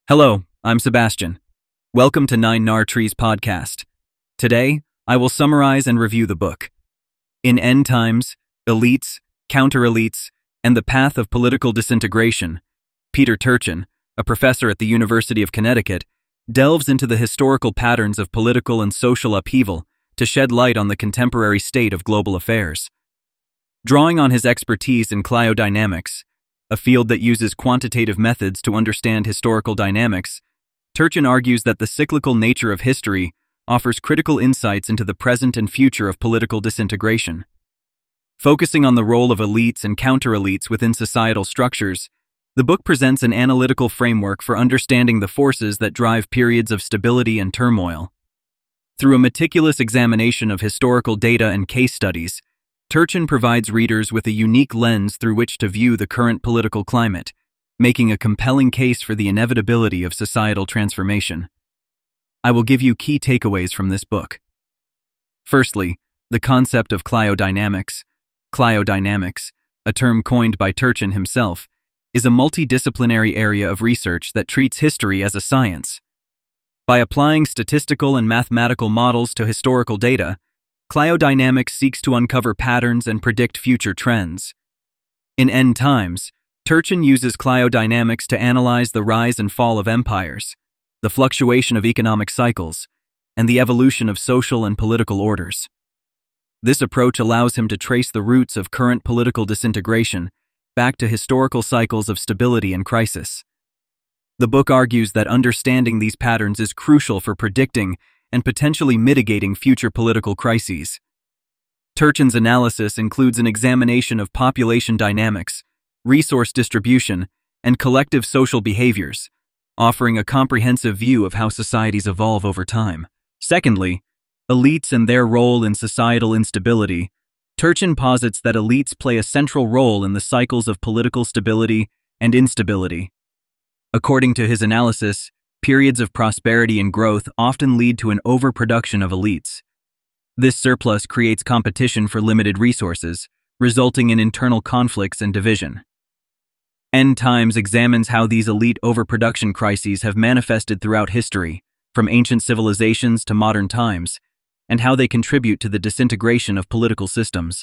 Hello, I'm Sebastian. Welcome to Nine Nar Trees podcast. Today, I will summarize and review the book. In End Times, Elites, Counter-Elites, and the Path of Political Disintegration, Peter Turchin, a professor at the University of Connecticut, delves into the historical patterns of political and social upheaval to shed light on the contemporary state of global affairs. Drawing on his expertise in cliodynamics, a field that uses quantitative methods to understand historical dynamics, Turchin argues that the cyclical nature of history offers critical insights into the present and future of political disintegration. Focusing on the role of elites and counter-elites within societal structures, the book presents an analytical framework for understanding the forces that drive periods of stability and turmoil. Through a meticulous examination of historical data and case studies, Turchin provides readers with a unique lens through which to view the current political climate, making a compelling case for the inevitability of societal transformation. I will give you key takeaways from this book. Firstly, the concept of cliodynamics. Cliodynamics, a term coined by Turchin himself, is a multidisciplinary area of research that treats history as a science. By applying statistical and mathematical models to historical data, cliodynamics seeks to uncover patterns and predict future trends. In End Times, Turchin uses cliodynamics to analyze the rise and fall of empires, the fluctuation of economic cycles, and the evolution of social and political orders. This approach allows him to trace the roots of current political disintegration back to historical cycles of stability and crisis. The book argues that understanding these patterns is crucial for predicting and potentially mitigating future political crises. Turchin's analysis includes an examination of population dynamics, resource distribution, and collective social behaviors, offering a comprehensive view of how societies evolve over time. Secondly, elites and their role in societal instability. Turchin posits that elites play a central role in the cycles of political stability and instability. According to his analysis, periods of prosperity and growth often lead to an overproduction of elites. This surplus creates competition for limited resources, resulting in internal conflicts and division. End Times examines how these elite overproduction crises have manifested throughout history, from ancient civilizations to modern times, and how they contribute to the disintegration of political systems.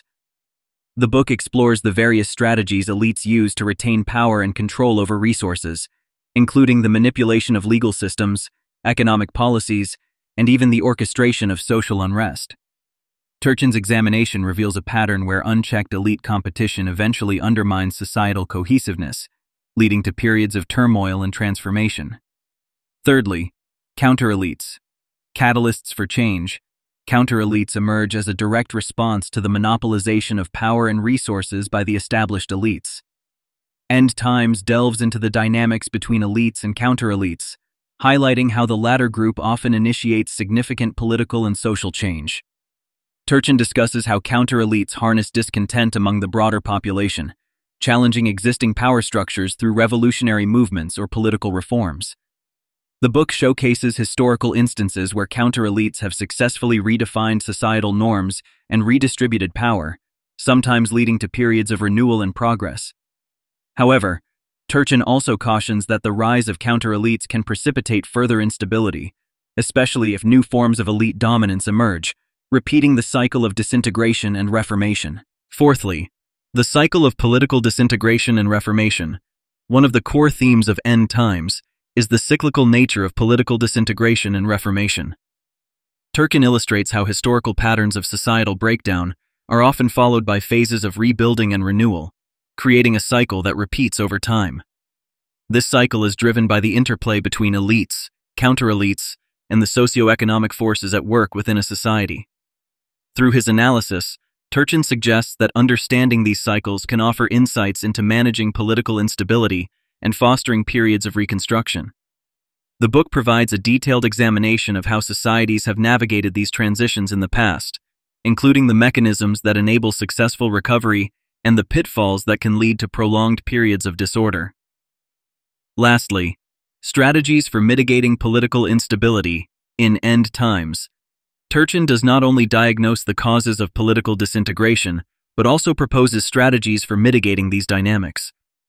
The book explores the various strategies elites use to retain power and control over resources, including the manipulation of legal systems, economic policies, and even the orchestration of social unrest. Turchin's examination reveals a pattern where unchecked elite competition eventually undermines societal cohesiveness, leading to periods of turmoil and transformation. Thirdly, counter-elites. Catalysts for change. Counter-elites emerge as a direct response to the monopolization of power and resources by the established elites. End Times delves into the dynamics between elites and counter-elites, highlighting how the latter group often initiates significant political and social change. Turchin discusses how counter-elites harness discontent among the broader population, challenging existing power structures through revolutionary movements or political reforms. The book showcases historical instances where counter-elites have successfully redefined societal norms and redistributed power, sometimes leading to periods of renewal and progress. However, Turchin also cautions that the rise of counter-elites can precipitate further instability, especially if new forms of elite dominance emerge, repeating the cycle of disintegration and reformation. Fourthly, the cycle of political disintegration and reformation. One of the core themes of End Times is the cyclical nature of political disintegration and reformation. Turchin illustrates how historical patterns of societal breakdown are often followed by phases of rebuilding and renewal, creating a cycle that repeats over time. This cycle is driven by the interplay between elites, counter-elites, and the socio-economic forces at work within a society. Through his analysis, Turchin suggests that understanding these cycles can offer insights into managing political instability and fostering periods of reconstruction. The book provides a detailed examination of how societies have navigated these transitions in the past, including the mechanisms that enable successful recovery and the pitfalls that can lead to prolonged periods of disorder. Lastly, strategies for mitigating political instability. In End Times, Turchin does not only diagnose the causes of political disintegration, but also proposes strategies for mitigating these dynamics.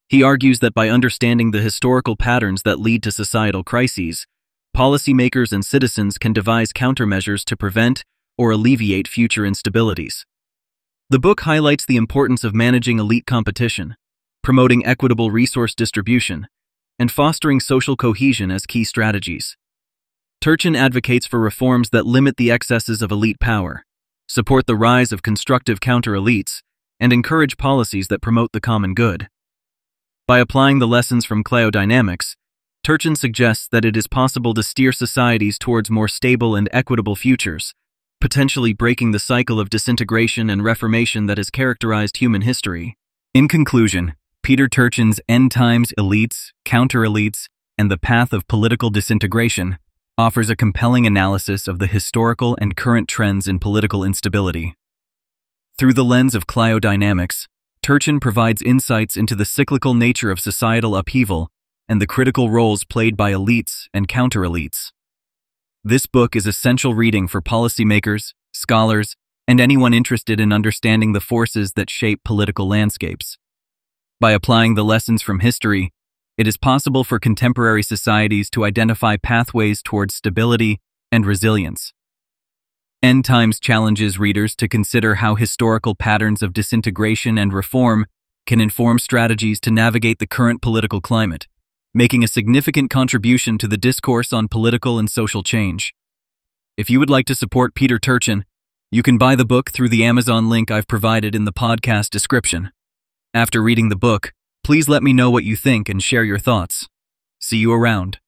He argues that by understanding the historical patterns that lead to societal crises, policymakers and citizens can devise countermeasures to prevent or alleviate future instabilities. The book highlights the importance of managing elite competition, promoting equitable resource distribution, and fostering social cohesion as key strategies. Turchin advocates for reforms that limit the excesses of elite power, support the rise of constructive counter-elites, and encourage policies that promote the common good. By applying the lessons from cliodynamics, Turchin suggests that it is possible to steer societies towards more stable and equitable futures, potentially breaking the cycle of disintegration and reformation that has characterized human history. In conclusion, Peter Turchin's End Times Elites, Counter-Elites, and the Path of Political Disintegration offers a compelling analysis of the historical and current trends in political instability. Through the lens of cliodynamics, Turchin provides insights into the cyclical nature of societal upheaval and the critical roles played by elites and counter-elites. This book is essential reading for policymakers, scholars, and anyone interested in understanding the forces that shape political landscapes. By applying the lessons from history, it is possible for contemporary societies to identify pathways towards stability and resilience. End Times challenges readers to consider how historical patterns of disintegration and reform can inform strategies to navigate the current political climate, making a significant contribution to the discourse on political and social change. If you would like to support Peter Turchin, you can buy the book through the Amazon link I've provided in the podcast description. After reading the book, please let me know what you think and share your thoughts. See you around.